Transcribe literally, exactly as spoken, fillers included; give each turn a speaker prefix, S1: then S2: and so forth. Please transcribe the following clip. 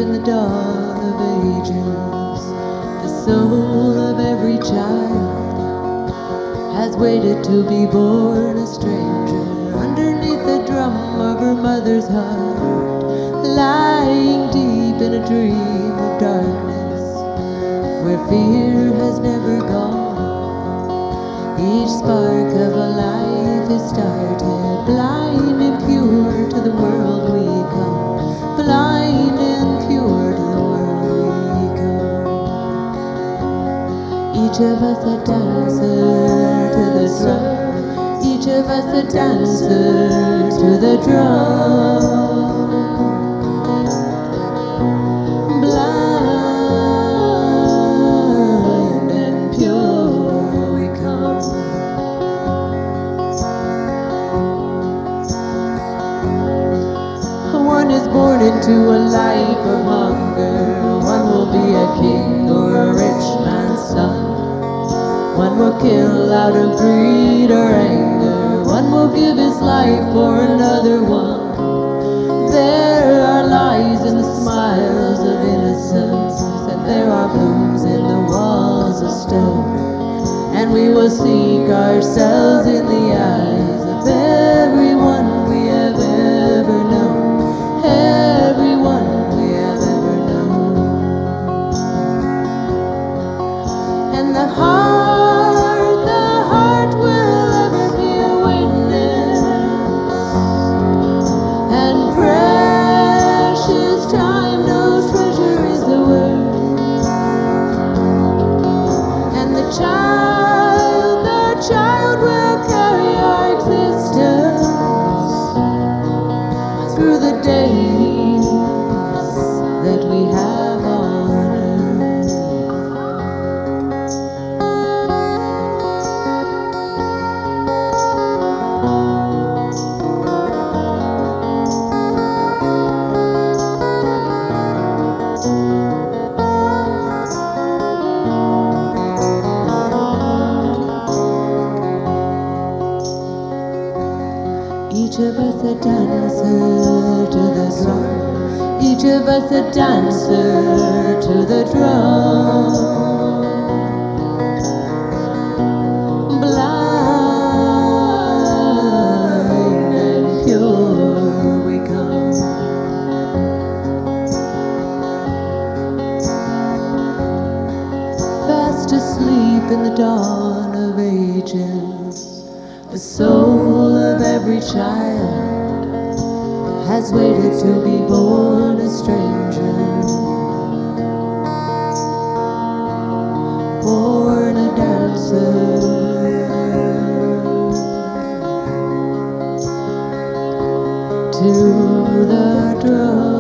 S1: in the dawn of ages, the soul of every child has waited to be born a stranger underneath the drum of her mother's heart, lying deep in a dream of darkness where fear has never gone. Each spark of a life is started, blind and pure to the world we come, blind and pure to the world we come. Each of us a dancer to the drum, each of us a dancer to the drum. Blind and pure we come. One is born into a life of hunger, one will be a king or a rich man's son. One will kill out of greed or anger, one will give his life for another one. There are lies in the smiles of innocence, and there are blooms in the walls of stone. And we will seek ourselves in the eyes of everyone we have ever known, everyone we have ever known. And the heart, the heart will ever be a witness, and precious time no treasure is the worth. And the child, the child will carry our existence through the days that we have on earth. Each of us a dancer to the drum, each of us a dancer to the drum. Blind and pure we come. Fast asleep in the dawn of ages, the soul of every child has waited to be born a stranger, born a dancer to the drum.